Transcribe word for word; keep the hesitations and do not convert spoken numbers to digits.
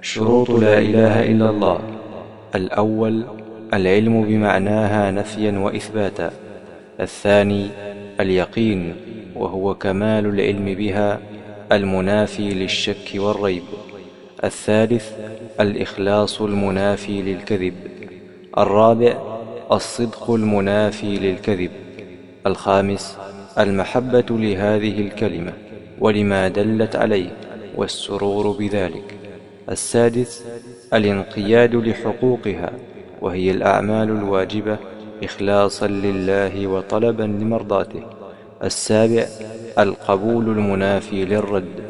شروط لا إله إلا الله: الأول العلم بمعناها نفيا وإثباتا. الثاني اليقين، وهو كمال العلم بها المنافي للشك والريب. الثالث الإخلاص المنافي للكذب. الرابع الصدق المنافي للكذب. الخامس المحبة لهذه الكلمة ولما دلت عليه والسرور بذلك. السادس الانقياد لحقوقها، وهي الأعمال الواجبة إخلاصا لله وطلبا لمرضاته. السابع القبول المنافي للرد.